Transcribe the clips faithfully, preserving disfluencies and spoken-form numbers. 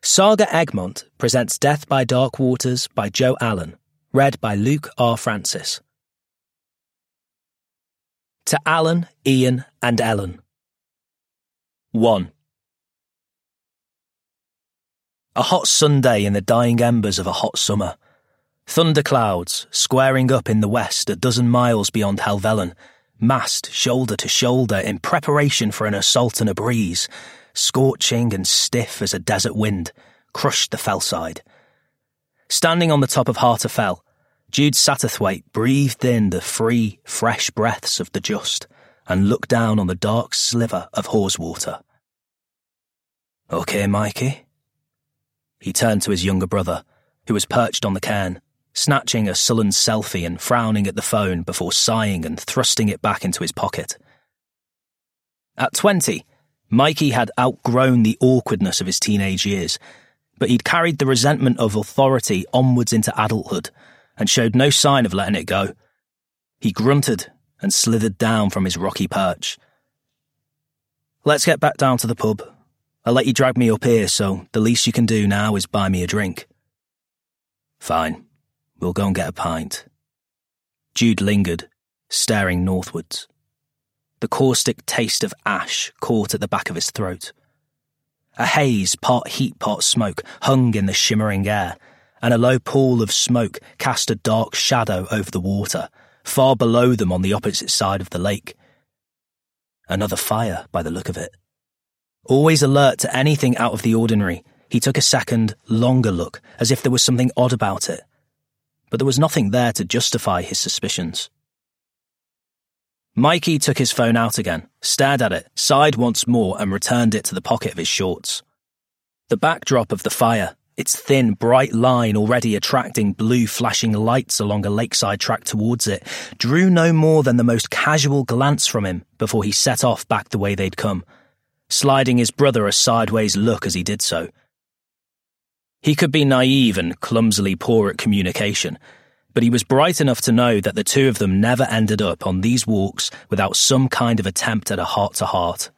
Saga Egmont presents Death by Dark Waters by Joe Allen, read by Luke R. Francis. To Alan, Ian, and Ellen. one. A hot Sunday in the dying embers of a hot summer. Thunderclouds, squaring up in the west a dozen miles beyond Helvellyn, massed shoulder to shoulder in preparation for an assault and a breeze, scorching and stiff as a desert wind, crushed the fellside. Standing on the top of Harter Fell, Jude Satterthwaite breathed in the free, fresh breaths of the just and looked down on the dark sliver of Haweswater. "OK, Mikey?" He turned to his younger brother, who was perched on the cairn, snatching a sullen selfie and frowning at the phone before sighing and thrusting it back into his pocket. At twenty, Mikey had outgrown the awkwardness of his teenage years, but he'd carried the resentment of authority onwards into adulthood and showed no sign of letting it go. He grunted and slithered down from his rocky perch. "Let's get back down to the pub. I'll let you drag me up here, so the least you can do now is buy me a drink." "Fine. We'll go and get a pint." Jude lingered, staring northwards. The caustic taste of ash caught at the back of his throat. A haze, part heat, part smoke, hung in the shimmering air, and a low pool of smoke cast a dark shadow over the water, far below them on the opposite side of the lake. Another fire, by the look of it. Always alert to anything out of the ordinary, he took a second, longer look, as if there was something odd about it. But there was nothing there to justify his suspicions. Mikey took his phone out again, stared at it, sighed once more and returned it to the pocket of his shorts. The backdrop of the fire, its thin, bright line already attracting blue flashing lights along a lakeside track towards it, drew no more than the most casual glance from him before he set off back the way they'd come, sliding his brother a sideways look as he did so. He could be naive and clumsily poor at communication, but he was bright enough to know that the two of them never ended up on these walks without some kind of attempt at a heart-to-heart.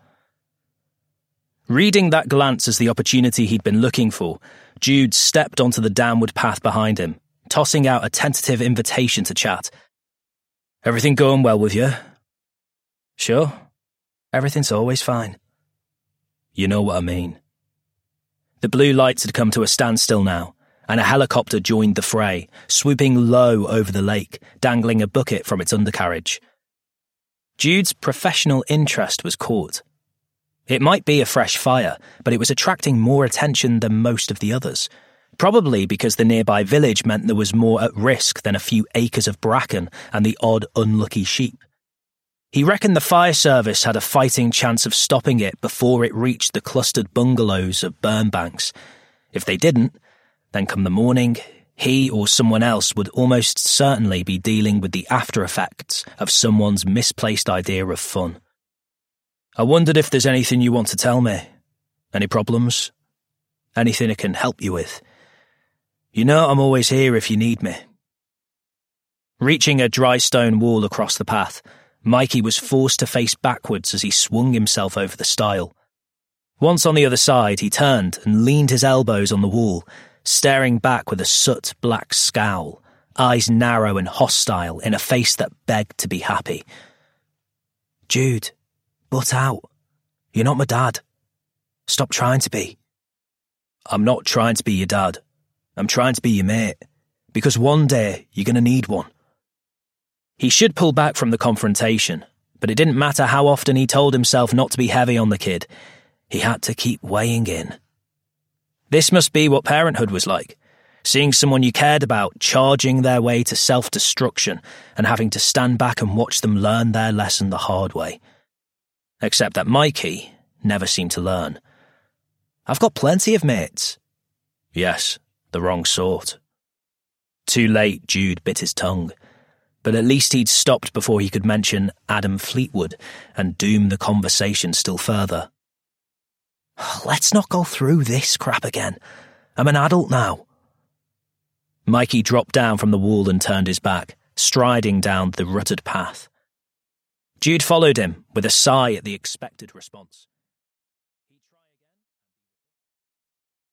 Reading that glance as the opportunity he'd been looking for, Jude stepped onto the downward path behind him, tossing out a tentative invitation to chat. "Everything going well with you?" "Sure. Everything's always fine." "You know what I mean." The blue lights had come to a standstill now, and a helicopter joined the fray, swooping low over the lake, dangling a bucket from its undercarriage. Jude's professional interest was caught. It might be a fresh fire, but it was attracting more attention than most of the others, probably because the nearby village meant there was more at risk than a few acres of bracken and the odd unlucky sheep. He reckoned the fire service had a fighting chance of stopping it before it reached the clustered bungalows of Burnbanks. If they didn't, then come the morning, he or someone else would almost certainly be dealing with the after-effects of someone's misplaced idea of fun. "I wondered if there's anything you want to tell me. Any problems? Anything I can help you with? You know I'm always here if you need me." Reaching a dry stone wall across the path, Mikey was forced to face backwards as he swung himself over the stile. Once on the other side, he turned and leaned his elbows on the wall, staring back with a soot-black scowl, eyes narrow and hostile in a face that begged to be happy. "Jude, butt out. You're not my dad. Stop trying to be." "I'm not trying to be your dad. I'm trying to be your mate, because one day you're going to need one." He should pull back from the confrontation, but it didn't matter how often he told himself not to be heavy on the kid. He had to keep weighing in. This must be what parenthood was like, seeing someone you cared about charging their way to self-destruction and having to stand back and watch them learn their lesson the hard way. Except that Mikey never seemed to learn. "I've got plenty of mates." Yes, the wrong sort. Too late, Jude bit his tongue, but at least he'd stopped before he could mention Adam Fleetwood and doom the conversation still further. "Let's not go through this crap again. I'm an adult now." Mikey dropped down from the wall and turned his back, striding down the rutted path. Jude followed him with a sigh at the expected response.